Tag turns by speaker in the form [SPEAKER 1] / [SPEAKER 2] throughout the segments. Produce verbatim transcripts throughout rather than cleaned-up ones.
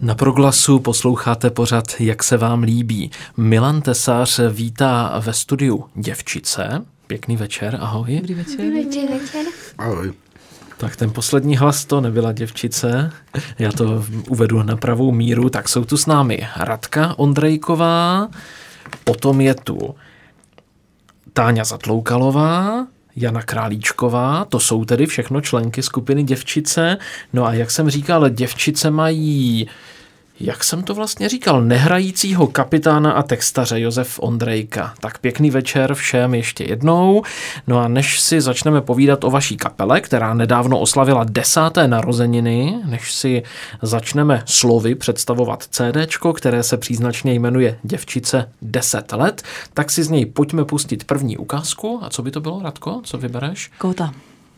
[SPEAKER 1] Na Proglasu posloucháte pořad Jak se vám líbí. Milan Tesař vítá ve studiu děvčice. Pěkný večer, ahoj.
[SPEAKER 2] Dobrý večer.
[SPEAKER 3] Dobrý večer. večer.
[SPEAKER 4] Ahoj.
[SPEAKER 1] Tak ten poslední hlas to nebyla děvčice, já to uvedu na pravou míru, tak jsou tu s námi Radka Ondrejková, potom je tu Táňa Zatloukalová, Jana Králíčková, to jsou tedy všechno členky skupiny Děvčice. No a jak jsem říkal, děvčice mají, jak jsem to vlastně říkal, nehrajícího kapitána a textaře Josef Ondrejka. Tak pěkný večer všem ještě jednou. No a než si začneme povídat o vaší kapele, která nedávno oslavila desáté narozeniny, než si začneme slovy představovat CDčko, které se příznačně jmenuje Děvčice deset let, tak si z něj pojďme pustit první ukázku. A co by to bylo, Radko? Co vybereš?
[SPEAKER 2] Kóta.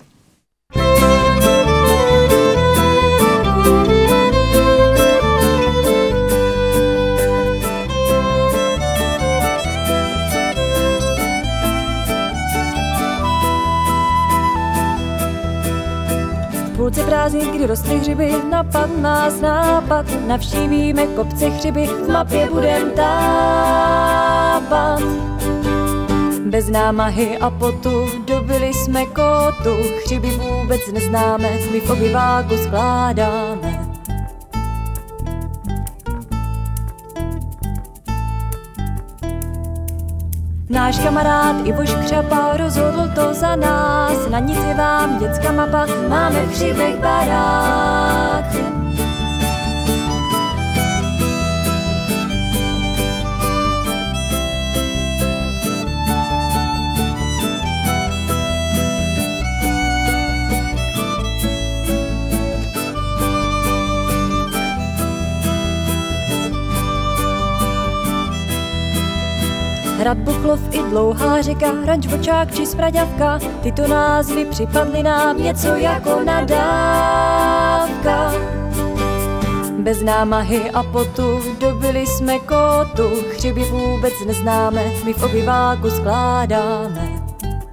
[SPEAKER 5] V půlce prázdnin, kdy rostly hřiby, napad nás nápad, navštívíme kopce hřiby, v mapě budem tápat. Bez námahy a potu dobili jsme kótu, hřiby vůbec neznáme, my v obyváku skládáme. Náš kamarád Ivo Škřapa rozhodl to za nás, na nic je vám dětská mapa, máme v hřibech barák. Hrad Buchlov i Dlouhá řeka, Ranč Bočák či Spraďavka, tyto názvy připadly nám něco jako nadávka. Bez námahy a potu dobili jsme kótu, hřiby vůbec neznáme, my v obyváku skládáme.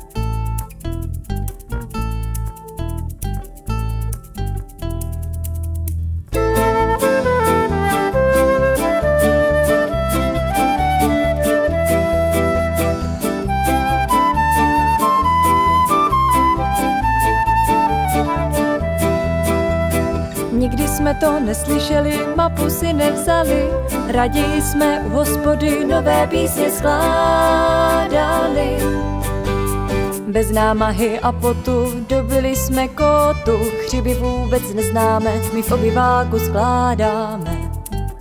[SPEAKER 5] Nikdy jsme to neslyšeli, mapu si nevzali, raději jsme u hospody nové písně skládali. Bez námahy a potu dobili jsme kótu, hřiby vůbec neznáme, my v obyváku skládáme.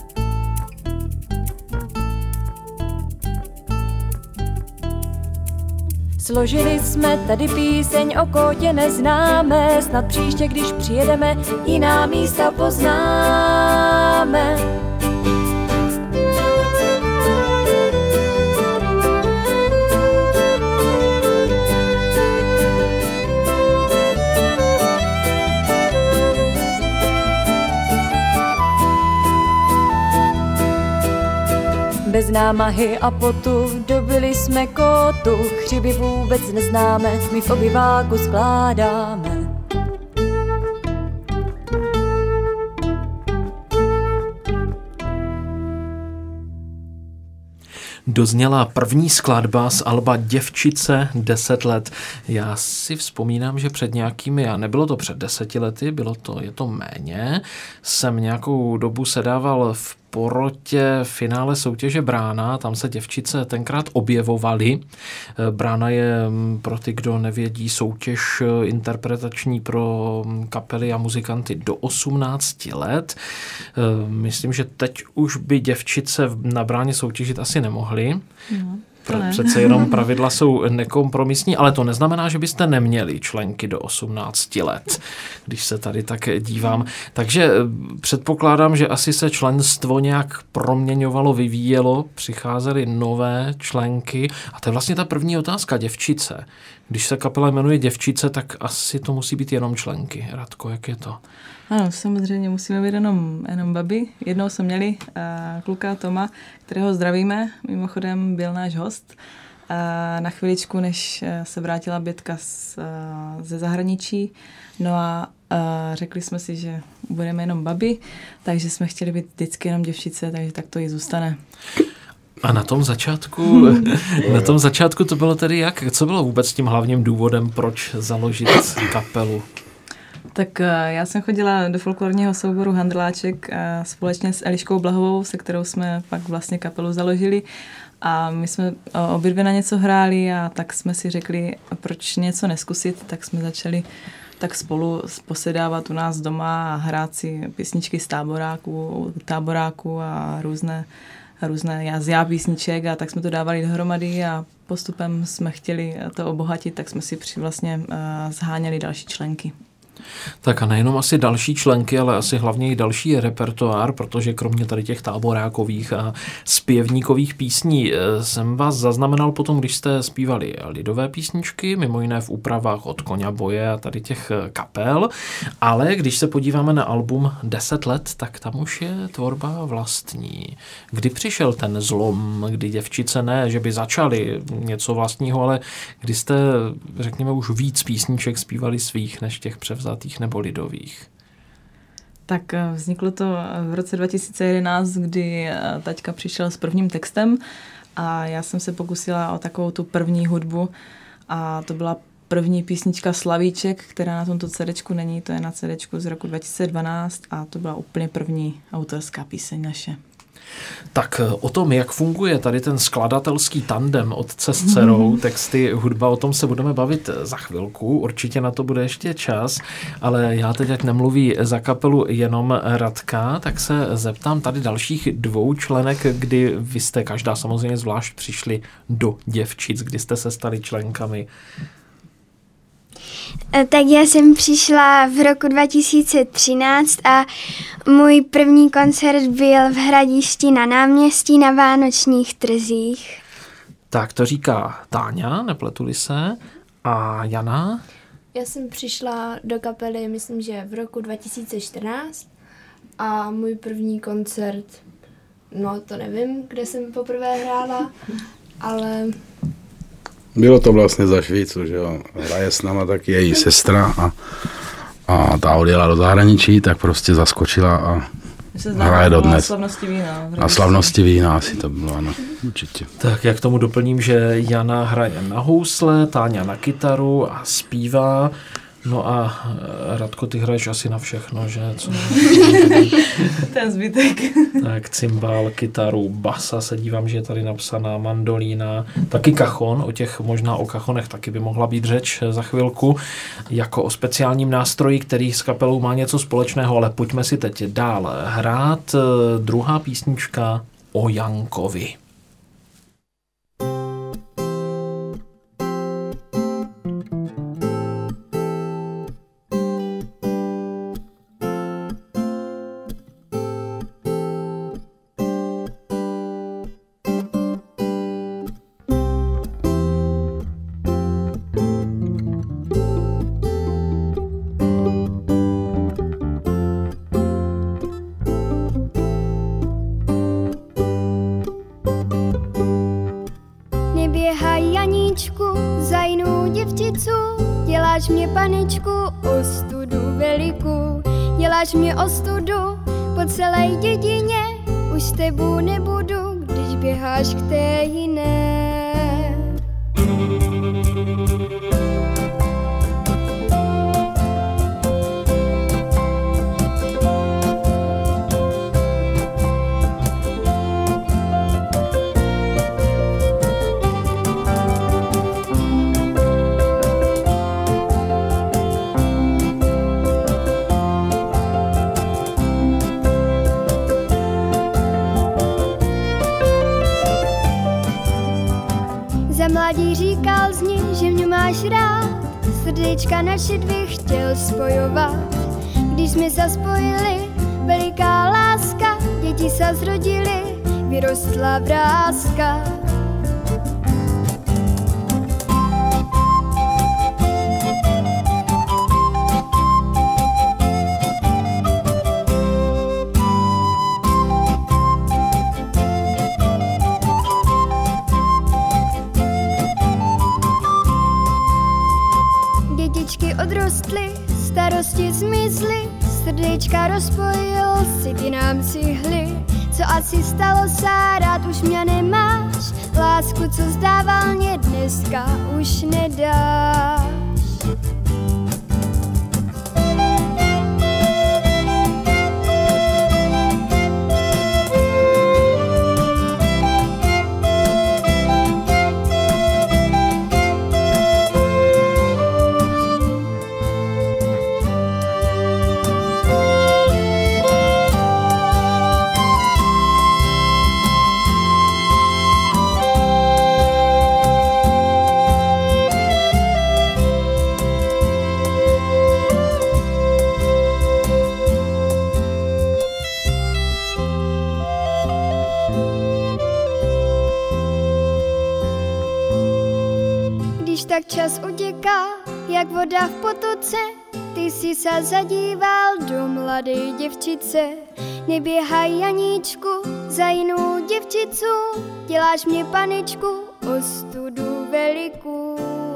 [SPEAKER 5] Složili jsme tady píseň, o kótě neznáme, snad příště, když přijedeme, jiná místa poznáme. Bez námahy a potu dobili jsme kótu, hřiby vůbec neznáme, my v obyváku skládáme.
[SPEAKER 1] Dozněla první skladba z alba Děvčice deset let. Já si vzpomínám, že před nějakými, a nebylo to před deseti lety, bylo to, je to méně, jsem nějakou dobu sedával v porotě finále soutěže Brána, tam se děvčice tenkrát objevovaly. Brána je, pro ty, kdo nevědí, soutěž interpretační pro kapely a muzikanty do osmnácti let. Myslím, že teď už by děvčice na Bráně soutěžit asi nemohly.
[SPEAKER 2] No.
[SPEAKER 1] Přece jenom pravidla jsou nekompromisní, ale to neznamená, že byste neměli členky do osmnácti let, když se tady tak dívám. Takže předpokládám, že asi se členstvo nějak proměňovalo, vyvíjelo, přicházely nové členky a to je vlastně ta první otázka, děvčice. Když se kapela jmenuje Děvčice, tak asi to musí být jenom členky. Radko, jak je to?
[SPEAKER 2] Ano, samozřejmě musíme být jenom, jenom babi. Jednou jsme měli uh, kluka Toma, kterého zdravíme. Mimochodem byl náš host. Uh, na chviličku, než se vrátila Bětka z, uh, ze zahraničí. No a A řekli jsme si, že budeme jenom babi, takže jsme chtěli být vždycky jenom děvčice, takže tak to i zůstane.
[SPEAKER 1] A na tom začátku, na tom začátku to bylo tedy jak? Co bylo vůbec tím hlavním důvodem, proč založit kapelu?
[SPEAKER 2] Tak já jsem chodila do folklorního souboru Handrláček společně s Eliškou Blahovou, se kterou jsme pak vlastně kapelu založili. A my jsme obě dvě na něco hráli a tak jsme si řekli, proč něco neskusit, tak jsme začali tak spolu posedávat u nás doma a hrát si písničky z táboráku, táboráku a různé, různé jazia písniček a tak jsme to dávali dohromady a postupem jsme chtěli to obohatit, tak jsme si při vlastně uh, zháněli další členky.
[SPEAKER 1] Tak a nejenom asi další členky, ale asi hlavně i další repertoár, protože kromě tady těch táborákových a zpěvníkových písní jsem vás zaznamenal potom, když jste zpívali lidové písničky, mimo jiné v úpravách od Koňa Boje a tady těch kapel, ale když se podíváme na album deset let, tak tam už je tvorba vlastní. Kdy přišel ten zlom, kdy děvčice ne, že by začaly něco vlastního, ale kdy jste, řekněme, už víc písniček zpívali svých než těch převzatých nebo lidových?
[SPEAKER 2] Tak vzniklo to v roce dva tisíce jedenáct, kdy taťka přišel s prvním textem a já jsem se pokusila o takovou tu první hudbu a to byla první písnička Slavíček, která na tomto cédéčku není, to je na cédéčku z roku dva tisíce dvanáct a to byla úplně první autorská píseň naše.
[SPEAKER 1] Tak o tom, jak funguje tady ten skladatelský tandem otce s dcerou, texty, hudba, o tom se budeme bavit za chvilku, určitě na to bude ještě čas, ale já teď, ať nemluví za kapelu jenom Radka, tak se zeptám tady dalších dvou členek, kdy vy jste každá samozřejmě zvlášť přišli do děvčic, kdy jste se stali členkami.
[SPEAKER 3] Tak já jsem přišla v roku dva tisíce třináct a můj první koncert byl v Hradišti na náměstí na vánočních trzích.
[SPEAKER 1] Tak to říká Táňa, nepletu-li se, a Jana?
[SPEAKER 4] Já jsem přišla do kapely, myslím, že v roku dva tisíce čtrnáct a můj první koncert, no to nevím, kde jsem poprvé hrála, ale...
[SPEAKER 6] Bylo to vlastně za Švýcu, že jo. Hraje s náma taky její sestra a, a ta odjela do zahraničí, tak prostě zaskočila a hraje dodnes.
[SPEAKER 2] Na slavnosti vína.
[SPEAKER 6] Na slavnosti vína asi to bylo, ano, určitě.
[SPEAKER 1] Tak jak tomu doplním, že Jana hraje na housle, Táňa na kytaru a zpívá. No a Radko, ty hraješ asi na všechno, že? Co?
[SPEAKER 2] Ten zbytek.
[SPEAKER 1] Tak cymbál, kytaru, basa, se dívám, že je tady napsaná, mandolína, taky kachon, o těch možná o kachonech taky by mohla být řeč za chvilku, jako o speciálním nástroji, který s kapelou má něco společného, ale pojďme si teď dál hrát. Druhá písnička o Jankovi.
[SPEAKER 3] Za jinou děvčicu, děláš mě paničku, ostudu velikou, děláš mě ostudu po celé dědině, už s tebou nebudu, když běháš k té jiné. Mladí říkal z ní, že mě máš rád, srdíčka naše dvě chtěl spojovat. Když jsme se spojili, veliká láska, děti se zrodily, vyrostla vrázka. starosti zmizly, srdíčka rozpojil si ty nám cihly. Co asi stalo, Sára, už mě nemáš, lásku, co zdával mě dneska, už nedáš. Tak čas utěká, jak voda v potoce, ty si se zadíval do mladé děvčice. Neběhaj, Janíčku, za jinou děvčicu, děláš mě, panečku, ostudu velikou.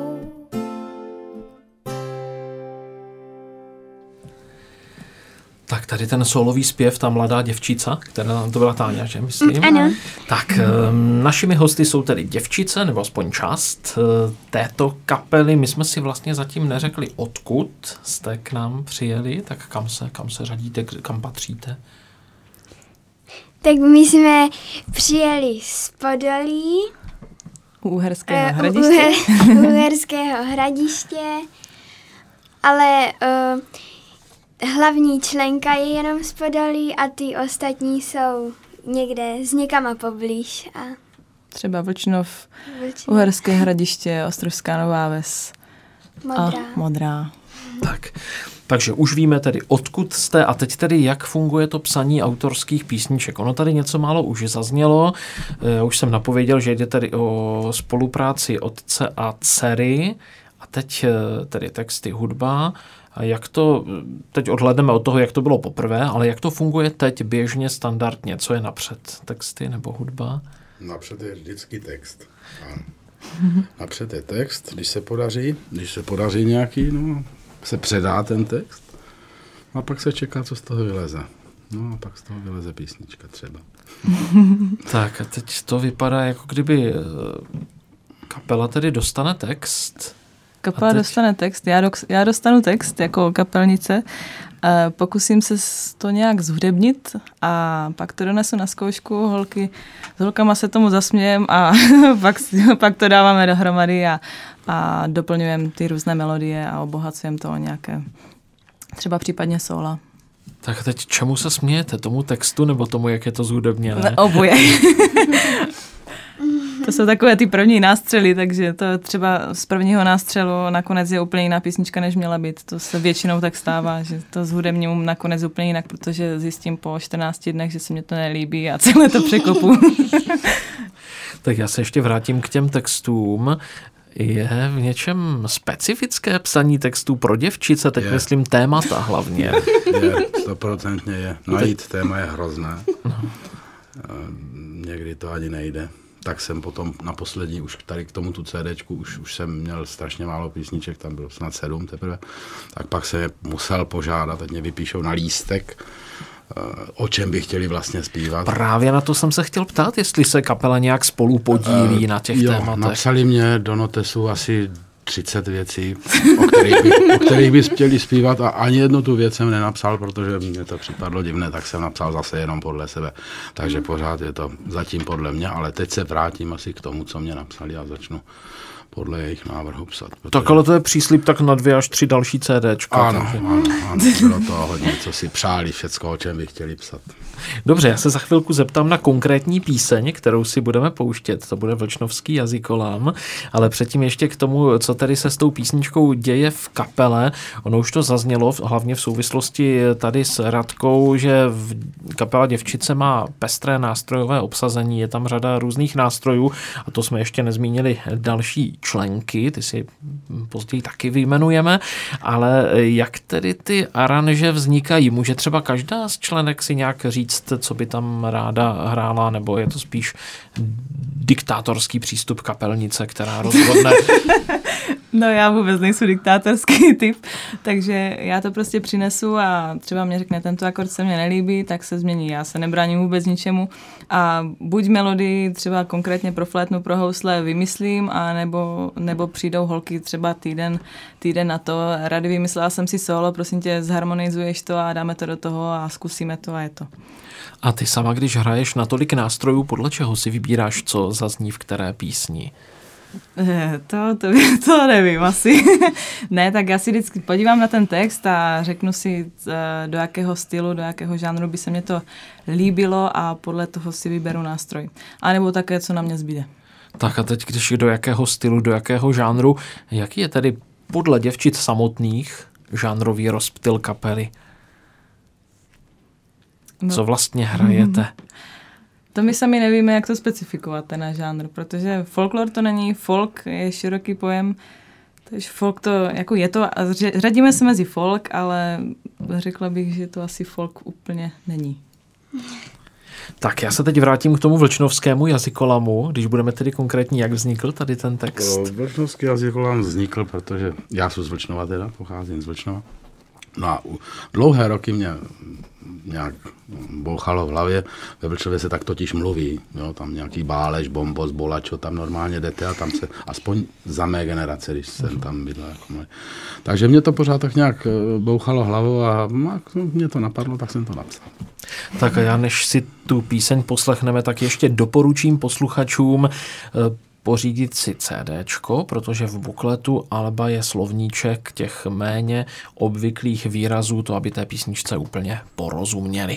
[SPEAKER 1] Tak tady ten solový zpěv, ta mladá děvčica, která to byla Táňa, že myslím?
[SPEAKER 3] Ano.
[SPEAKER 1] Tak našimi hosty jsou tedy děvčice, nebo aspoň část této kapely. My jsme si vlastně zatím neřekli, odkud jste k nám přijeli, tak kam se, kam se řadíte, kam patříte?
[SPEAKER 3] Tak my jsme přijeli z Podolí.
[SPEAKER 2] U Uherského
[SPEAKER 3] uh,
[SPEAKER 2] hradiště.
[SPEAKER 3] U Uherského hradiště, ale uh, hlavní členka je jenom z Podolí a ty ostatní jsou někde s někama poblíž. A
[SPEAKER 2] třeba Vlčnov,
[SPEAKER 3] Vlčnov.
[SPEAKER 2] Uherské hradiště, Ostrovská Nová Ves
[SPEAKER 3] Modrá.
[SPEAKER 2] a Modrá.
[SPEAKER 1] Tak, takže už víme tedy, odkud jste a teď tedy, jak funguje to psaní autorských písniček. Ono tady něco málo už zaznělo, já už jsem napověděl, že jde tedy o spolupráci otce a dcery a teď tedy texty, hudba. A jak to, teď odhlédneme od toho, jak to bylo poprvé, ale jak to funguje teď běžně, standardně? Co je napřed? Texty nebo hudba?
[SPEAKER 6] Napřed je vždycky text. Ano. Napřed je text, když se podaří, když se podaří nějaký, no, se předá ten text a pak se čeká, co z toho vyleze. No a pak z toho vyleze písnička třeba.
[SPEAKER 1] Tak a teď to vypadá, jako kdyby kapela tedy dostane text.
[SPEAKER 2] Kapela
[SPEAKER 1] teď...
[SPEAKER 2] dostane text, já, do, já dostanu text jako kapelnice, pokusím se to nějak zhudebnit a pak to donesu na zkoušku, holky, s holkama se tomu zasmějem a pak, pak to dáváme dohromady a, a doplňujeme ty různé melodie a obohacujeme to o nějaké třeba případně sóla.
[SPEAKER 1] Tak teď čemu se smějete? Tomu textu nebo tomu, jak je to zhudebněné?
[SPEAKER 2] Oboje. To jsou takové ty první nástřely, takže to třeba z prvního nástřelu nakonec je úplně jiná písnička, než měla být. To se většinou tak stává, že to zhudebním nakonec úplně jinak, protože zjistím po čtrnácti dnech, že se mě to nelíbí a celé to překopu.
[SPEAKER 1] Tak já se ještě vrátím k těm textům. Je v něčem specifické psaní textů pro děvčice? Teď je. Myslím témata hlavně.
[SPEAKER 6] Je, stoprocentně je. Najít téma je hrozné. No. Někdy to ani nejde. Tak jsem potom na poslední, už tady k tomuto CDčku, už, už jsem měl strašně málo písniček, tam bylo snad sedm teprve, tak pak jsem je musel požádat, ať mě vypíšou na lístek, o čem by chtěli vlastně zpívat.
[SPEAKER 1] Právě na to jsem se chtěl ptát, jestli se kapela nějak spolu podílí uh, na těch
[SPEAKER 6] jo,
[SPEAKER 1] tématech.
[SPEAKER 6] Napsali mě do notesu asi třicet věcí, o kterých, by, o kterých by chtěli zpívat a ani jednu tu věc jsem nenapsal, protože mě to připadlo divné, tak jsem napsal zase jenom podle sebe. Takže pořád je to zatím podle mě, ale teď se vrátím asi k tomu, co mě napsali a začnu podle jejich návrhu psat. Protože...
[SPEAKER 1] Tak ale to je příslib tak na dvě až tři další CDčka.
[SPEAKER 6] Ano, takže... ano, ano, bylo to hodně, co si přáli, všecko, o čem by chtěli psat.
[SPEAKER 1] Dobře, já se za chvilku zeptám na konkrétní píseň, kterou si budeme pouštět. To bude Vlčnovský jazykolám, ale předtím ještě k tomu, co tedy se s tou písničkou děje v kapele. Ono už to zaznělo, hlavně v souvislosti tady s Radkou, že v kapela Děvčice má pestré nástrojové obsazení, je tam řada různých nástrojů a to jsme ještě nezmínili další členky, ty si později taky vyjmenujeme, ale jak tedy ty aranže vznikají? Může třeba každá z členek si nějak říct, co by tam ráda hrála, nebo je to spíš diktátorský přístup kapelnice, která rozhodne?
[SPEAKER 2] No já vůbec nejsem diktátorský typ, takže já to prostě přinesu a třeba mě řekne, tento akord se mně nelíbí, tak se změní. Já se nebráním vůbec ničemu a buď melodii třeba konkrétně pro flétnu, pro housle vymyslím, a nebo, nebo přijdou holky třeba týden, týden na to. Rady, vymyslela jsem si solo, prosím tě, zharmonizuješ to a dáme to do toho a zkusíme to a je to.
[SPEAKER 1] A ty sama, když hraješ na tolik nástrojů, podle čeho si vybíráš, co zazní v které písni?
[SPEAKER 2] To, to, to nevím asi. Ne, tak já si vždycky podívám na ten text a řeknu si, do jakého stylu, do jakého žánru by se mě to líbilo a podle toho si vyberu nástroj. A nebo také, co na mě zbyde.
[SPEAKER 1] Tak a teď, když do jakého stylu, do jakého žánru, jaký je tedy podle děvčit samotných žánrový rozptyl kapely? No. Co vlastně hrajete?
[SPEAKER 2] To my sami nevíme, jak to specifikovat, ten náš žánr, protože folklor to není, folk je široký pojem, takže folk to, jako je to, řadíme se mezi folk, ale řekla bych, že to asi folk úplně není.
[SPEAKER 1] Tak já se teď vrátím k tomu vlčnovskému jazykolamu, když budeme tedy konkrétní, jak vznikl tady ten text.
[SPEAKER 6] Vlčnovský jazykolam vznikl, protože já jsem z Vlčnova teda, pocházím z Vlčnova. No a dlouhé roky mě nějak bouchalo v hlavě, ve Vlčově se tak totiž mluví, jo, tam nějaký Báleš, Bombos, Bolačo, tam normálně jdete a tam se, aspoň za mé generace, když jsem tam bydlel. Jako můj. Takže mě to pořád tak nějak bouchalo hlavou a mě to napadlo, tak jsem to napsal.
[SPEAKER 1] Tak a já než si tu píseň poslechneme, tak ještě doporučím posluchačům pořídit si CDčko, protože v bukletu alba je slovníček těch méně obvyklých výrazů, to aby té písničce úplně porozuměli.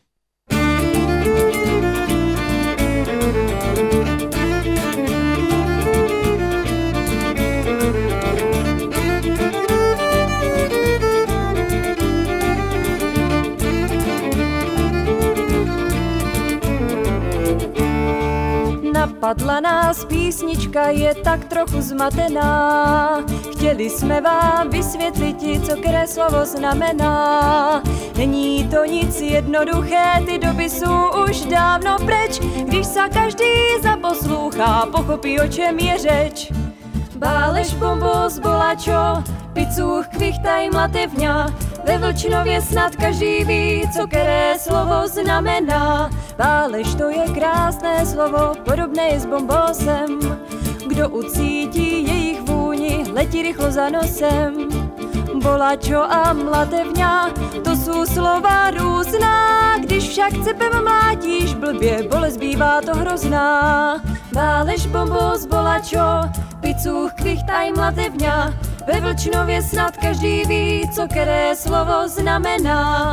[SPEAKER 5] Napadla nás písnička, je tak trochu zmatená. Chtěli jsme vám vysvětlit, co které slovo znamená. Není to nic jednoduché, ty doby jsou už dávno preč. Když se každý zaposlouchá, pochopí, o čem je řeč. Báleš, Bombos, Bolačo, Picuch, Kvichtaj, Mlatevňa. Ve Vlčnově snad každý ví, co které slovo znamená. Báleš, to je krásné slovo, podobné je s Bombosem. Kdo ucítí jejich vůni, letí rychlo za nosem. Bolačo a Mlatevňa, to jsou slova různá. Když však cepem mlátíš blbě, bolest bývá to hrozná. Báleš, Bombos, Bolačo, Picuch, Kvichtaj, Mlatevňa. Ve Vlčnově snad každý ví, co které slovo znamená.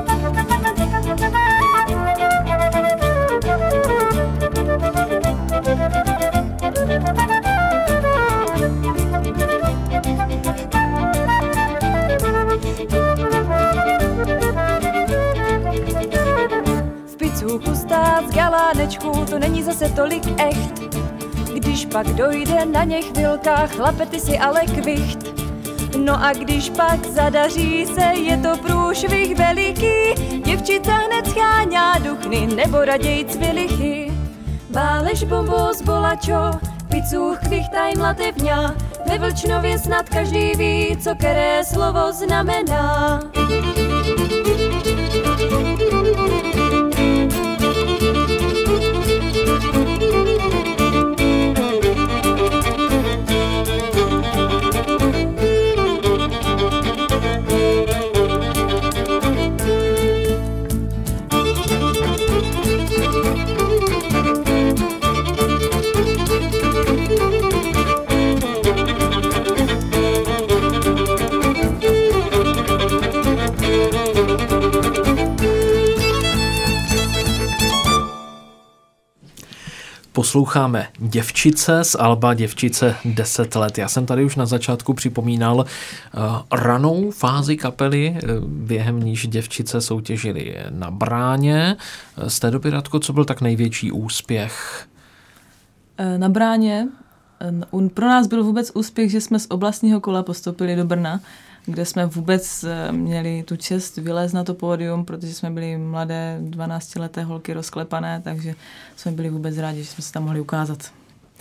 [SPEAKER 5] V Picuchu stát z galánečku, to není zase tolik echt. Když pak dojde na ně chvilka, chlapety si ale kvicht. No a když pak zadaří se, je to průšvih veliký. Děvčica hned scháňá duchny, nebo raději cvilichy. Báleš, Bombos, Bolačo, Picuch, Kvichtaj, Mlatevňa. Ve Vlčnově snad každý ví, co které slovo znamená.
[SPEAKER 1] Posloucháme Děvčice z alba Děvčice deset let. Já jsem tady už na začátku připomínal uh, ranou fázi kapely, uh, během níž Děvčice soutěžily na Bráně. Z té doby, Radko, co byl tak největší úspěch?
[SPEAKER 2] Na Bráně pro nás byl vůbec úspěch, že jsme z oblastního kola postoupili do Brna, kde jsme vůbec měli tu čest vylézt na to pódium, protože jsme byli mladé dvanáctileté holky rozklepané, takže jsme byli vůbec rádi, že jsme se tam mohli ukázat.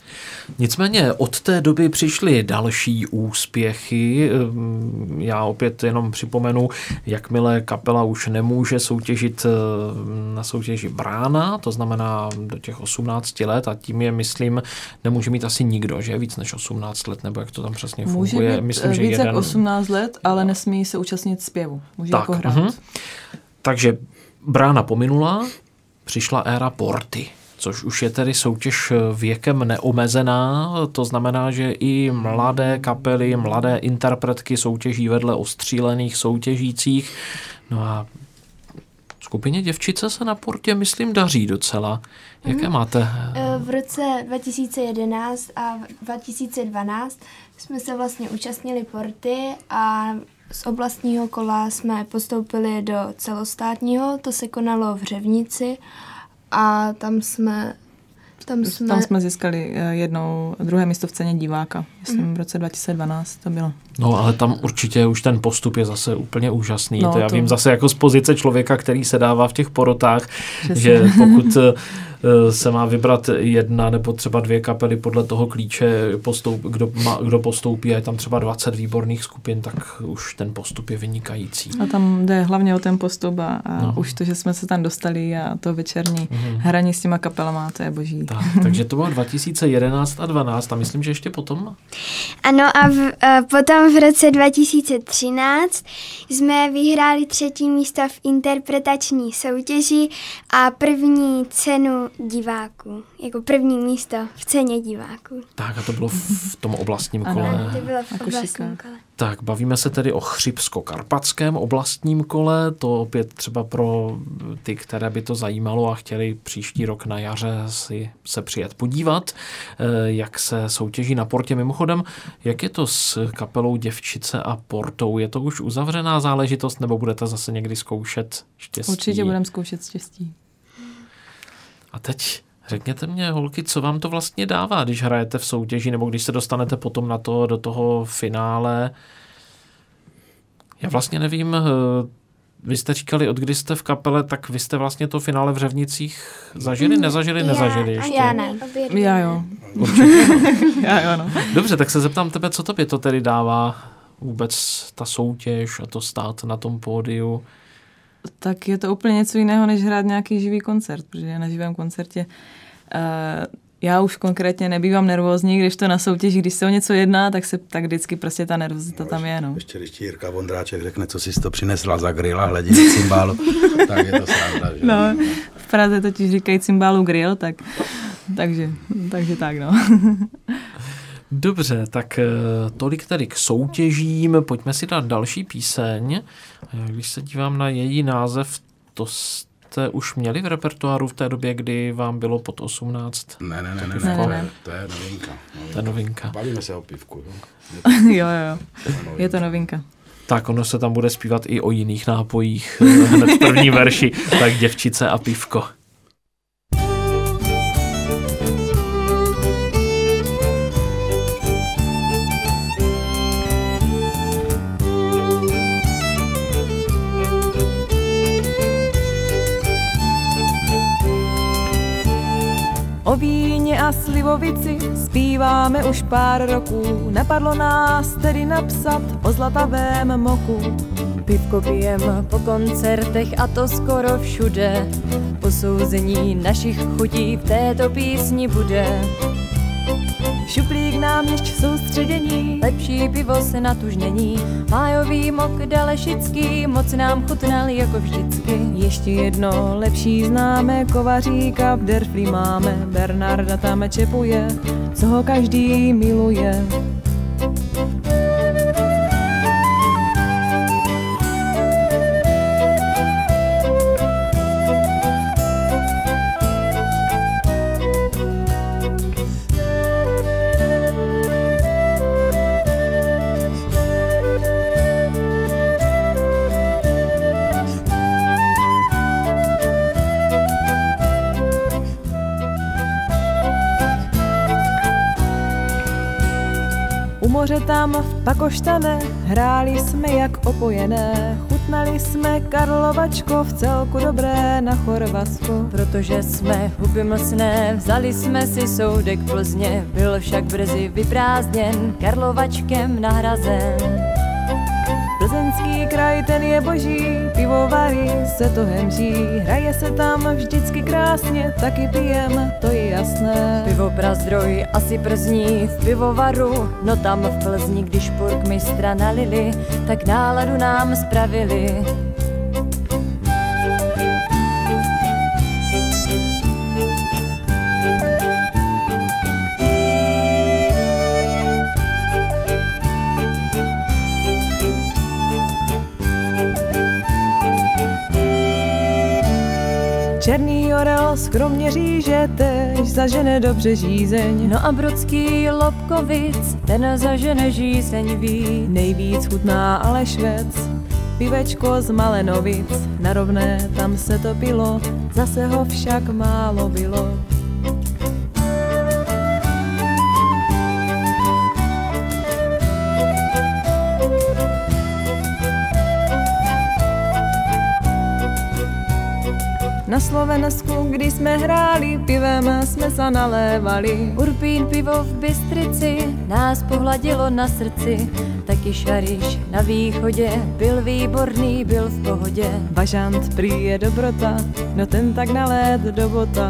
[SPEAKER 1] Nicméně od té doby přišly další úspěchy. Já opět jenom připomenu, jakmile kapela už nemůže soutěžit na soutěži Brána, to znamená do těch osmnácti let, a tím je, myslím, nemůže mít asi nikdo, že? Víc než osmnáct let, nebo jak to tam přesně funguje.
[SPEAKER 2] Může být
[SPEAKER 1] myslím, že
[SPEAKER 2] víc
[SPEAKER 1] jeden...
[SPEAKER 2] jak osmnáct let, ale nesmí se účastnit zpěvu. Může
[SPEAKER 1] tak,
[SPEAKER 2] jako hrát.
[SPEAKER 1] Uh-huh. Takže Brána pominula, přišla éra Porty, což už je tedy soutěž věkem neomezená, to znamená, že i mladé kapely, mladé interpretky soutěží vedle ostřílených soutěžících. No a skupině Děvčice se na Portě, myslím, daří docela. Jaké máte?
[SPEAKER 4] V roce dva tisíce jedenáct a dva tisíce dvanáct jsme se vlastně účastnili Porty a z oblastního kola jsme postoupili do celostátního, to se konalo v Řevnici a tam jsme... Tam jsme,
[SPEAKER 2] tam jsme získali jednou druhé místo v ceně diváka. Myslím, mm. v roce dva tisíce dvanáct to bylo.
[SPEAKER 1] No, ale tam určitě už ten postup je zase úplně úžasný.
[SPEAKER 2] No,
[SPEAKER 1] to já
[SPEAKER 2] to...
[SPEAKER 1] vím zase jako z pozice člověka, který se dává v těch porotách, Přesně. že pokud se má vybrat jedna nebo třeba dvě kapely podle toho klíče, postoup, kdo, má, kdo postoupí, a je tam třeba dvacet výborných skupin, tak už ten postup je vynikající.
[SPEAKER 2] A tam jde hlavně o ten postup a, a no. už to, že jsme se tam dostali a to večerní mm. hraní s těma kapelama, to je boží.
[SPEAKER 1] Tak, takže to bylo dva tisíce jedenáct a dvanáct a myslím, že ještě potom?
[SPEAKER 3] Ano a v, a potom v roce dva tisíce třináct jsme vyhráli třetí místo v interpretační soutěži a první cenu diváků, jako první místo v ceně diváků.
[SPEAKER 1] Tak a to bylo v tom oblastním kole.
[SPEAKER 3] Ano, to bylo v oblastním kole.
[SPEAKER 1] Tak, bavíme se tedy o chřibsko-karpatském oblastním kole, to opět třeba pro ty, které by to zajímalo a chtěli příští rok na jaře si se přijet podívat, jak se soutěží na Portě. Mimochodem, jak je to s kapelou Děvčice a Portou? Je to už uzavřená záležitost, nebo budete zase někdy zkoušet štěstí?
[SPEAKER 2] Určitě budeme zkoušet štěstí.
[SPEAKER 1] A teď řekněte mě, holky, co vám to vlastně dává, když hrajete v soutěži, nebo když se dostanete potom na to, do toho finále. Já vlastně nevím, vy jste říkali, od kdy jste v kapele, tak vy jste vlastně to finále v Řevnicích zažili, nezažili,
[SPEAKER 4] já,
[SPEAKER 1] nezažili ještě?
[SPEAKER 4] Já ne.
[SPEAKER 2] Já jo. já jo, no.
[SPEAKER 1] Dobře, tak se zeptám tebe, co tobě to tedy dává vůbec ta soutěž a to stát na tom pódiu?
[SPEAKER 2] Tak je to úplně něco jiného, než hrát nějaký živý koncert, protože na živém koncertě uh, já už konkrétně nebývám nervózní, když to na soutěži, když se o něco jedná, tak se tak vždycky prostě ta nervozita tam je. No.
[SPEAKER 6] Ještě když ti Jirka Vondráček řekne, co jsi to přinesla za grill a hledí na cymbálu, tak je to sranda. Že?
[SPEAKER 2] No, v Praze totiž říkají cymbálu grill, tak, takže, takže tak, no.
[SPEAKER 1] Dobře, tak tolik tady k soutěžím. Pojďme si dát další píseň. Když se dívám na její název, to jste už měli v repertoáru v té době, kdy vám bylo pod osmnáct?
[SPEAKER 6] Ne, ne, ne, ne,
[SPEAKER 2] ne,
[SPEAKER 6] ne,
[SPEAKER 2] ne.
[SPEAKER 6] To je novinka. novinka.
[SPEAKER 1] To je novinka.
[SPEAKER 6] Bavíme se o pivku. Jo,
[SPEAKER 2] jo, jo. Je to novinka.
[SPEAKER 1] Tak ono se tam bude zpívat i o jiných nápojích hned v první verši. Tak Děvčice a pivko.
[SPEAKER 5] O víně a slivovici zpíváme už pár roků, napadlo nás tedy napsat o zlatavém moku. Pivko pijem po koncertech a to skoro všude, posouzení našich chutí v této písni bude. Šuplík náměšť soustředění, lepší pivo se na tuž není. Májový mok Dalešický, moc nám chutnal jako vždycky. Ještě jedno lepší známe, Kovaříka v Derfli máme. Bernarda tam čepuje, co ho každý miluje. Moře tam v Pakoštane hráli jsme jak opojené, chutnali Ochutnali jsme Karlovačko, v celku dobré na Chorvatsko. Protože jsme huby mlsné, vzali jsme si soudek Plzně, byl však brzy vyprázdněn, Karlovačkem nahrazen. Plzeňský kraj, ten je boží, pivovary se to hemží, hraje se tam vždycky krásně, taky pijem, to je jasné. Pivo Prazdroj asi przní v pivovaru, no tam v Plzni, když purkmistra nalili, tak náladu nám spravili. Černý orel z Kroměříže tež zažene dobře žízeň. No a brodský Lobkovic, ten zažene žízeň ví. Nejvíc chutná ale Švec, pivečko z Malenovic. Na Rovné tam se to pilo, zase ho však málo bylo. Na Slovensku, když jsme hráli, pivem jsme se nalévali. Urpín pivo v Bystrici nás pohladilo na srdci. Taky Šariš na východě byl výborný, byl v pohodě. Bažant prý je dobrota, no ten tak nalét do bota.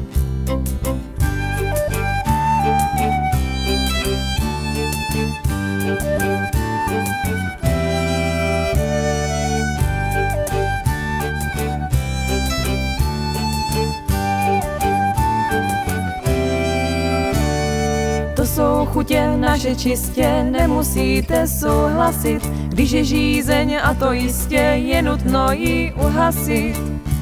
[SPEAKER 5] To jsou chutě naše čistě, nemusíte souhlasit, když je žízeň a to jistě je nutno ji uhasit.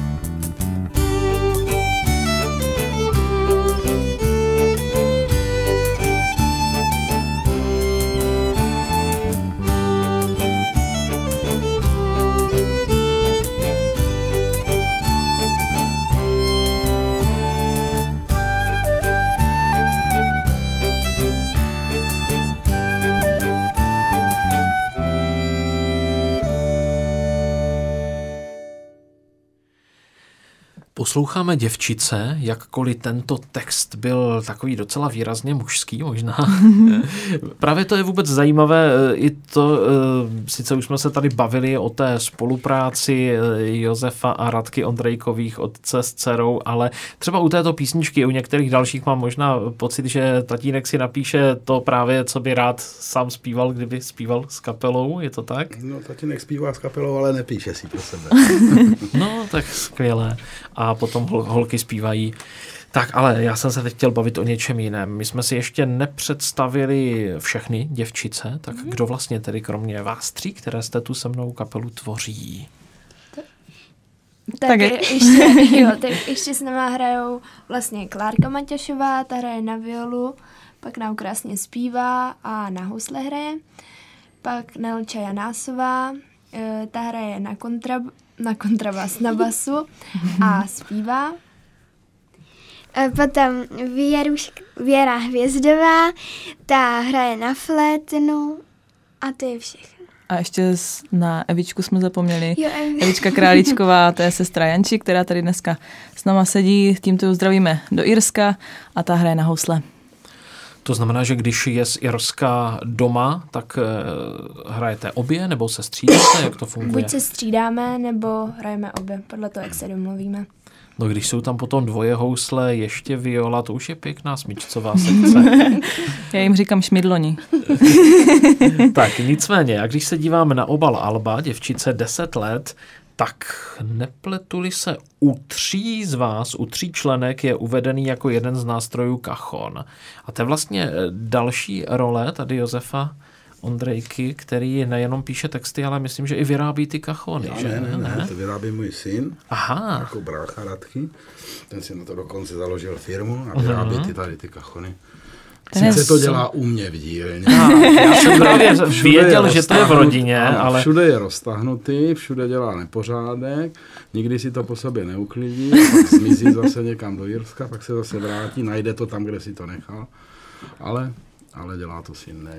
[SPEAKER 1] Posloucháme Děvčice, jakkoliv tento text byl takový docela výrazně mužský možná. Právě to je vůbec zajímavé, i to, sice už jsme se tady bavili o té spolupráci Josefa a Radky Ondrejkových, otce s dcerou, ale třeba u této písničky, u některých dalších mám možná pocit, že tatínek si napíše to právě, co by rád sám zpíval, kdyby zpíval s kapelou, je to tak?
[SPEAKER 6] No, tatínek zpívá s kapelou, ale nepíše si pro sebe.
[SPEAKER 1] No, tak skvělé. A potom hol, holky zpívají. Tak, ale já jsem se teď chtěl bavit o něčem jiném. My jsme si ještě nepředstavili všechny Děvčice, tak mm. kdo vlastně tedy kromě vás tří, které jste tu se mnou kapelu tvoří?
[SPEAKER 4] Tak, tak je. ještě, jo, tak ještě s náma hrajou vlastně Klárka Maťašová, ta hraje na violu, pak nám krásně zpívá a na housle hraje. Pak Nelča Janásová, ta hraje na kontra, na kontrabas, na basu a zpívá.
[SPEAKER 3] Potom Věruš, Věra Hvězdová, ta hraje na flétnu a to je všechno.
[SPEAKER 2] A ještě na Evičku jsme zapomněli. Jo, Evička Králíčková, to je sestra Janči, která tady dneska s náma sedí. Tímto zdravíme do Irska a ta hraje na housle.
[SPEAKER 1] To znamená, že když je z Irska doma, tak hrajete obě, nebo se střídáte? Jak to funguje?
[SPEAKER 4] Buď se střídáme, nebo hrajeme obě, podle toho, jak se domluvíme.
[SPEAKER 1] No když jsou tam potom dvoje housle, ještě viola, to už je pěkná smyčcová sekce.
[SPEAKER 2] Já jim říkám šmidloni.
[SPEAKER 1] Tak nicméně, a když se díváme na obal alba, Děvčice deset let, tak nepletuli se, u tří z vás, u tří členek je uvedený jako jeden z nástrojů cajon. A to je vlastně další role tady Josefa Ondrejky, který nejenom píše texty, ale myslím, že i vyrábí ty kachony,
[SPEAKER 6] no,
[SPEAKER 1] že?
[SPEAKER 6] Ne, ne, ne, to vyrábí můj syn.
[SPEAKER 1] Aha.
[SPEAKER 6] Jako brácha Radky. Ten si na to dokonce založil firmu a vyrábí ty tady ty kachony. Sice to dělá u mě v dílně.
[SPEAKER 1] Já jsem právě věděl, že to je v rodině,
[SPEAKER 6] ano,
[SPEAKER 1] ale...
[SPEAKER 6] Všude je roztahnutý, všude dělá nepořádek, nikdy si to po sobě neuklidí, a pak zmizí zase někam do Jirska, pak se zase vrátí, najde to tam, kde si to nechal, ale, ale dělá to syn, ne já.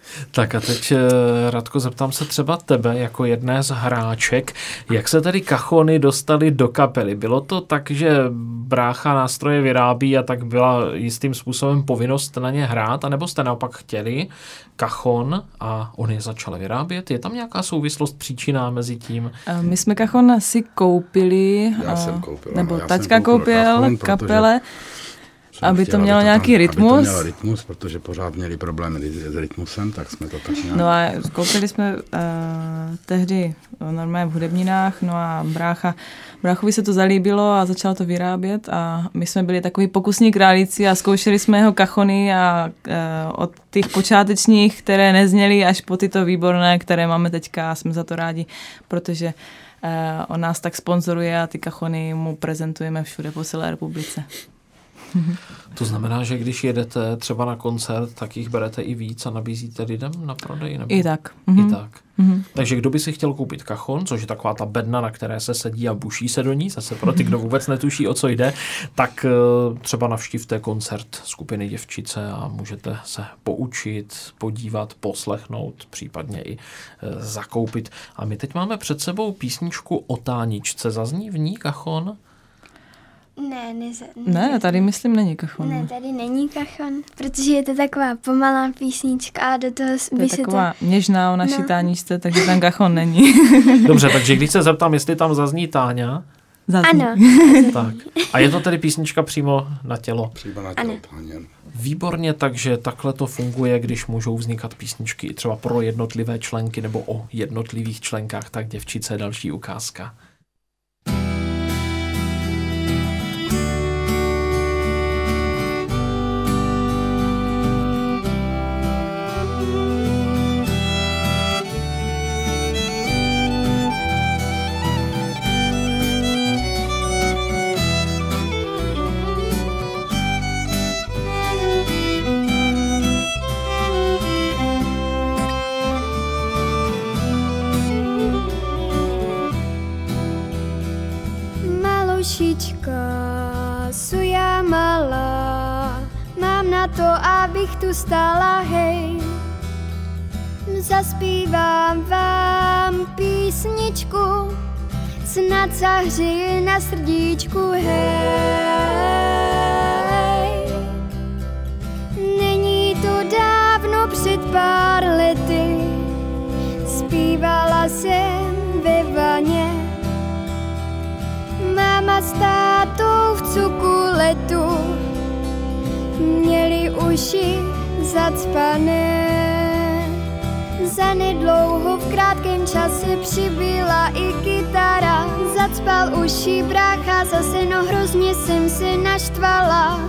[SPEAKER 1] Tak a teď, Radko, zeptám se třeba tebe jako jedné z hráček, jak se tady kachony dostaly do kapely? Bylo to tak, že brácha nástroje vyrábí a tak byla jistým způsobem povinnost na ně hrát, anebo jste naopak chtěli kachon a on je začal vyrábět? Je tam nějaká souvislost, příčina mezi tím?
[SPEAKER 2] My jsme kachon si koupili,
[SPEAKER 6] Já jsem koupil,
[SPEAKER 2] nebo
[SPEAKER 6] ano, já
[SPEAKER 2] taťka
[SPEAKER 6] jsem koupil
[SPEAKER 2] koupil
[SPEAKER 6] kachon,
[SPEAKER 2] kapele, aby to
[SPEAKER 6] chtěl,
[SPEAKER 2] mělo
[SPEAKER 6] aby to
[SPEAKER 2] nějaký
[SPEAKER 6] tam,
[SPEAKER 2] rytmus.
[SPEAKER 6] Aby to mělo rytmus, protože pořád měli problémy s rytmusem, tak jsme to tak nějak...
[SPEAKER 2] No a koupili jsme uh, tehdy normálně v hudebninách, no a brácha, bráchovi se to zalíbilo a začal to vyrábět a my jsme byli takový pokusní králíci a zkoušeli jsme jeho kachony a uh, od těch počátečních, které nezněly, až po tyto výborné, které máme teďka a jsme za to rádi, protože uh, on nás tak sponzoruje a ty kachony mu prezentujeme všude po celé republice.
[SPEAKER 1] To znamená, že když jedete třeba na koncert, tak jich berete i víc a nabízíte lidem na prodej? Nebo?
[SPEAKER 2] I tak.
[SPEAKER 1] Mm-hmm. I tak.
[SPEAKER 2] Mm-hmm.
[SPEAKER 1] Takže kdo by si chtěl koupit kachon, což je taková ta bedna, na které se sedí a buší se do ní, zase pro ty, kdo vůbec netuší, o co jde, tak třeba navštívte koncert skupiny Děvčice a můžete se poučit, podívat, poslechnout, případně i zakoupit. A my teď máme před sebou písničku o Táničce. Zazní v ní kachon?
[SPEAKER 3] Ne, neze, ne,
[SPEAKER 2] ne, tady myslím není kachon.
[SPEAKER 3] Ne, tady není kachon, protože je to taková pomalá písnička a do toho by
[SPEAKER 2] to je
[SPEAKER 3] se
[SPEAKER 2] taková
[SPEAKER 3] to...
[SPEAKER 2] něžná o naší
[SPEAKER 3] no.
[SPEAKER 2] Táničce, takže tam kachon není.
[SPEAKER 1] Dobře, takže když se zeptám, jestli tam zazní Táňa.
[SPEAKER 2] Zazní.
[SPEAKER 3] Ano.
[SPEAKER 1] Tak. A je to tedy písnička přímo na tělo?
[SPEAKER 6] Přímo na tělo, Táně.
[SPEAKER 1] Výborně, takže takhle to funguje, když můžou vznikat písničky třeba pro jednotlivé členky nebo o jednotlivých členkách, tak Děvčice, další ukázka.
[SPEAKER 3] Su já malá, mám na to, abych tu stála, hej. Zaspívám vám písničku, snad zahřeje na srdíčku, hej. Není to dávno, před pár lety, zpívala jsem ve vaně. Máma s tátou v cukuletu měli uši zacpané. Zanedlouho v krátkém čase přibyla i kytara. Zacpal uši brácha zase, no hrozně jsem se naštvala.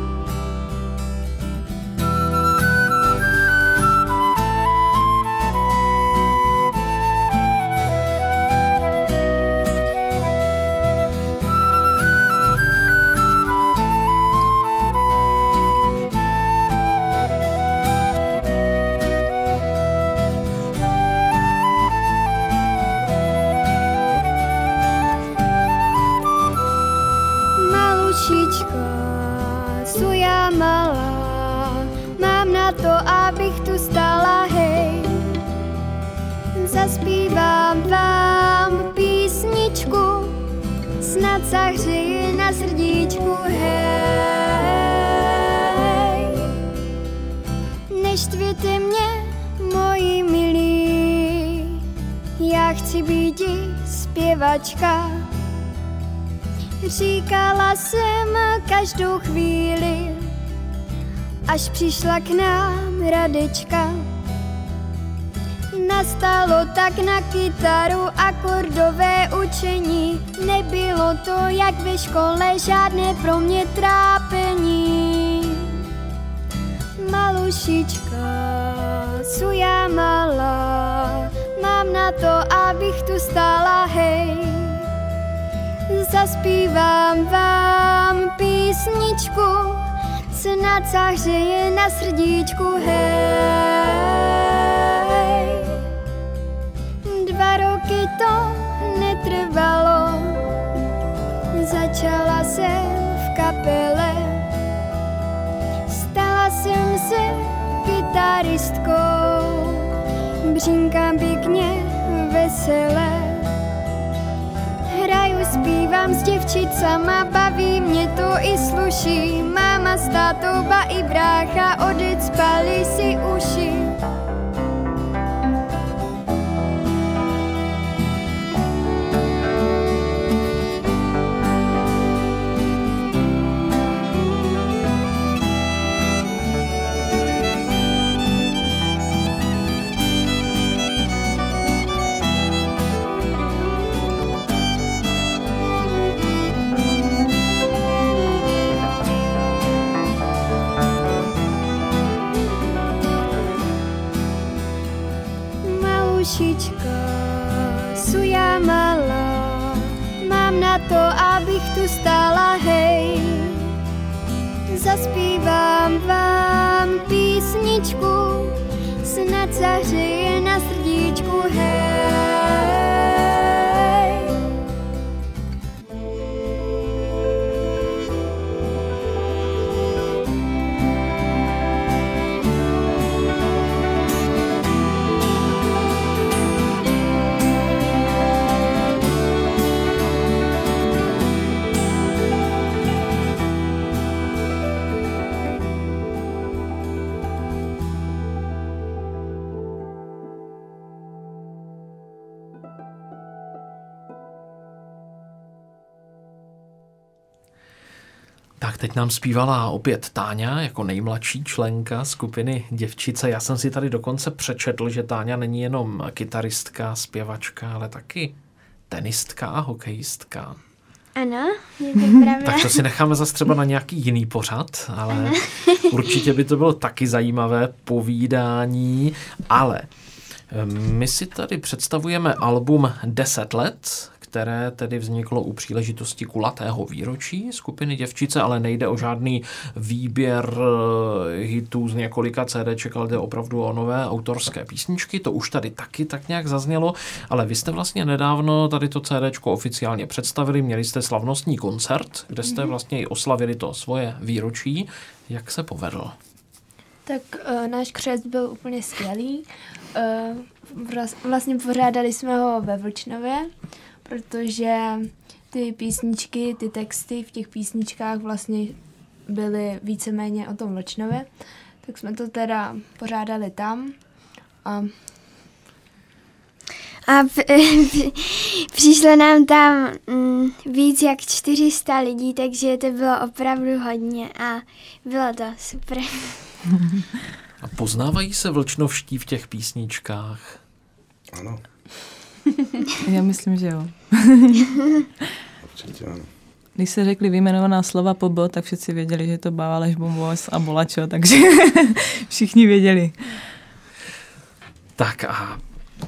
[SPEAKER 3] Su já malá, mám na to, abych tu stála, hej. Zaspívám vám písničku, snad zahřeje na srdíčku, hej. Neštvěte mě, moji milí, já chci být zpěvačka. Říkala jsem každou chvíli, až přišla k nám Radečka. Nastalo tak na kytaru akordové učení. Nebylo to jak ve škole, žádné pro mě trápení. Malušička, su já malá, mám na to, abych tu stála, hej. Zaspívám vám písničku, snad zahřeje na srdíčku, hej. Dva roky to netrvalo, začala jsem v kapele. Stala jsem se kytaristkou řínkám pěkně veselé. Hraju, zpívám s děvčicama, baví mě to i sluší. Máma s tátou, ba i brácha, odecpali si uši. Suja malá, mám na to, abych tu stála, hej. Zaspívám vám písničku, snad zahřeje na srdíčku, hej.
[SPEAKER 1] Tak teď nám zpívala opět Táňa jako nejmladší členka skupiny Děvčice. Já jsem si tady dokonce přečetl, že Táňa není jenom kytaristka, zpěvačka, ale taky tenistka a hokejistka.
[SPEAKER 3] Ano, je to pravda.
[SPEAKER 1] Tak to si necháme zase třeba na nějaký jiný pořad, ale ano. Určitě by to bylo taky zajímavé povídání, ale my si tady představujeme album deset let, které tedy vzniklo u příležitosti kulatého výročí skupiny Děvčice, ale nejde o žádný výběr hitů z několika CDček, ale jde opravdu o nové autorské písničky. To už tady taky tak nějak zaznělo, ale vy jste vlastně nedávno tady to CDčko oficiálně představili, měli jste slavnostní koncert, kde jste vlastně i oslavili to svoje výročí. Jak se povedl?
[SPEAKER 4] Tak uh, náš křest byl úplně skvělý. Uh, vlastně pořádali jsme ho ve Vlčnově, protože ty písničky, ty texty v těch písničkách vlastně byly víceméně o tom Vlčnově. Tak jsme to teda pořádali tam. A,
[SPEAKER 3] a přišlo nám tam mm, víc jak čtyři sta lidí, takže to bylo opravdu hodně a bylo to super.
[SPEAKER 1] A poznávají se vlčnovští v těch písničkách?
[SPEAKER 6] Ano.
[SPEAKER 2] Já myslím, že jo.
[SPEAKER 6] Určitě ano.
[SPEAKER 2] Když se řekli vyjmenovaná slova Pobo, tak všichni věděli, že to Bávaleš, Bombos a Bolačo, takže všichni věděli.
[SPEAKER 1] Tak a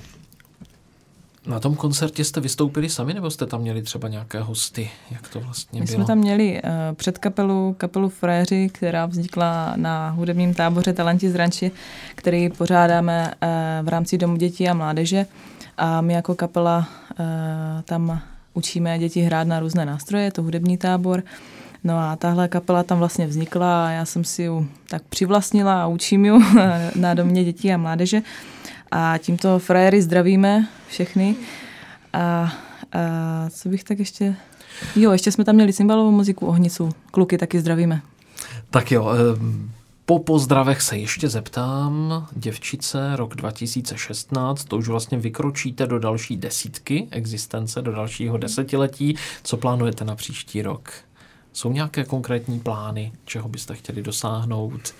[SPEAKER 1] na tom koncertě jste vystoupili sami, nebo jste tam měli třeba nějaké hosty? Jak to vlastně
[SPEAKER 2] My
[SPEAKER 1] bylo?
[SPEAKER 2] jsme tam měli uh, předkapelu, kapelu Fréři, která vznikla na hudebním táboře Talenti z Ranči, který pořádáme uh, v rámci Domu dětí a mládeže. A my jako kapela uh, tam učíme děti hrát na různé nástroje, je to hudební tábor. No a tahle kapela tam vlastně vznikla a já jsem si ji tak přivlastnila a učím ji na Domě dětí a mládeže. A tímto frajery zdravíme všechny. A, a co bych tak ještě... Jo, ještě jsme tam měli cymbalovou muziku, Ohnicu. Kluky taky zdravíme.
[SPEAKER 1] Tak jo, po pozdravech se ještě zeptám. Děvčice, rok dva tisíce šestnáct, to už vlastně vykročíte do další desítky existence, do dalšího desetiletí. Co plánujete na příští rok? Jsou nějaké konkrétní plány, čeho byste chtěli dosáhnout?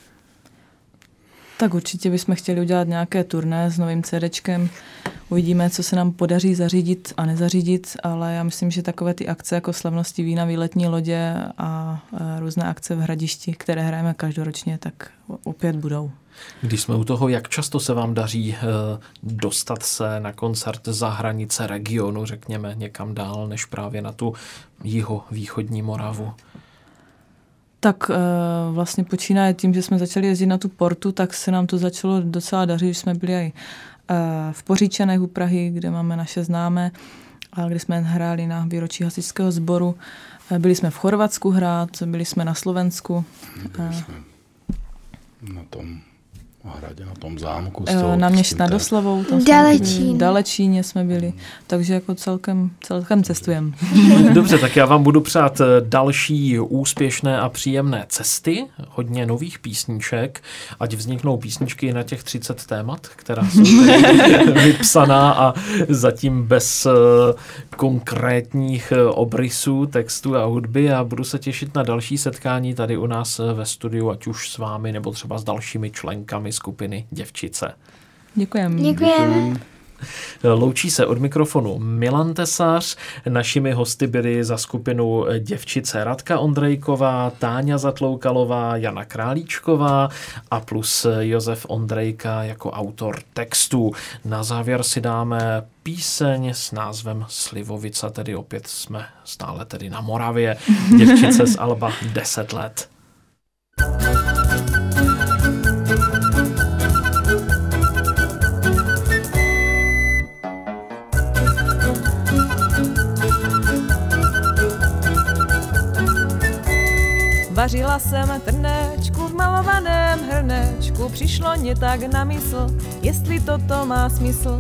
[SPEAKER 2] Tak určitě bychom chtěli udělat nějaké turné s novým CDčkem. Uvidíme, co se nám podaří zařídit a nezařídit, ale já myslím, že takové ty akce jako slavnosti vína, výletní lodě a různé akce v Hradišti, které hrajeme každoročně, tak opět budou.
[SPEAKER 1] Když jsme u toho, jak často se vám daří dostat se na koncert za hranice regionu, řekněme, někam dál, než právě na tu jihovýchodní Moravu?
[SPEAKER 2] Tak vlastně počínaje tím, že jsme začali jezdit na tu portu, tak se nám to začalo docela dařit, že jsme byli i v Poříčanech u Prahy, kde máme naše známé, a kde jsme hráli na výročí hasičského sboru. Byli jsme v Chorvatsku hrát, byli jsme na Slovensku.
[SPEAKER 6] Byli jsme na tom ohradě, na tom zámku.
[SPEAKER 2] Na Měšť nad Oslavou.
[SPEAKER 3] Dalečín.
[SPEAKER 2] V Dalečíně jsme byli, takže jako celkem, celkem cestujeme.
[SPEAKER 1] Dobře, tak já vám budu přát další úspěšné a příjemné cesty, hodně nových písniček, ať vzniknou písničky na těch třicet témat, která jsou vypsaná a zatím bez konkrétních obrysů, textu a hudby, a budu se těšit na další setkání tady u nás ve studiu, ať už s vámi, nebo třeba s dalšími členkami skupiny Děvčice.
[SPEAKER 2] Děkujeme.
[SPEAKER 3] Děkujeme.
[SPEAKER 1] Loučí se od mikrofonu Milan Tesař. Našimi hosty byli za skupinu Děvčice Radka Ondrejková, Táňa Zatloukalová, Jana Králíčková a plus Josef Ondrejka jako autor textů. Na závěr si dáme píseň s názvem Slivovica, tedy opět jsme stále tedy na Moravě. Děvčice z alba deset let.
[SPEAKER 5] Vařila jsem trnečku v malovaném hrnečku, přišlo mě tak na mysl, jestli toto má smysl.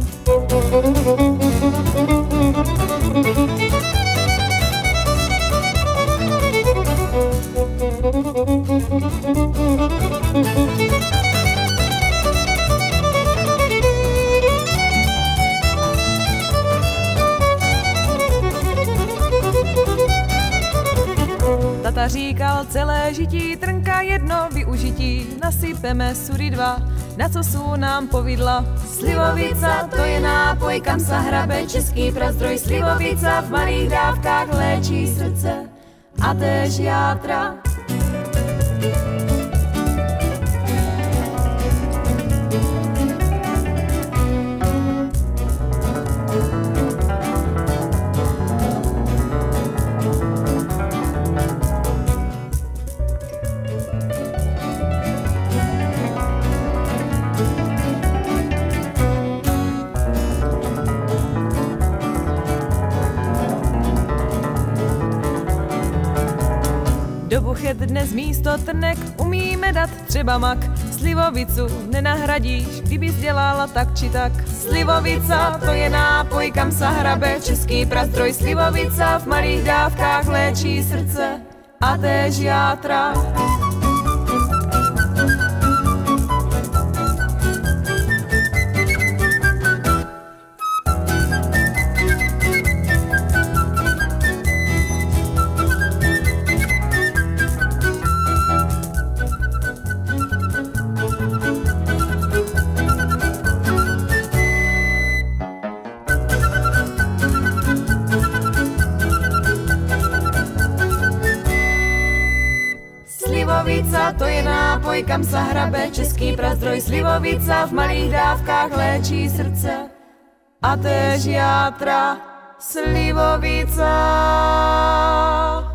[SPEAKER 5] Tata říkal, celé žití trnka jedno využití, nasypeme sudy dva, na co sú nám povidla. Slivovica, to je nápoj, kam sa hrabe český prazdroj. Slivovica v malých dávkách léčí srdce a též játra. Do buchet dnes místo trnek umíme dát třeba mak. Slivovicu nenahradíš, kdybys dělala tak či tak. Slivovica, to je nápoj, kam sa hrabe český prazdroj. Slivovica v malých dávkách léčí srdce a též játra. Slivovica, to je nápoj, kam sa hrabe český prazdroj. Slivovica v malých dávkách léčí srdce a též játra. Slivovica.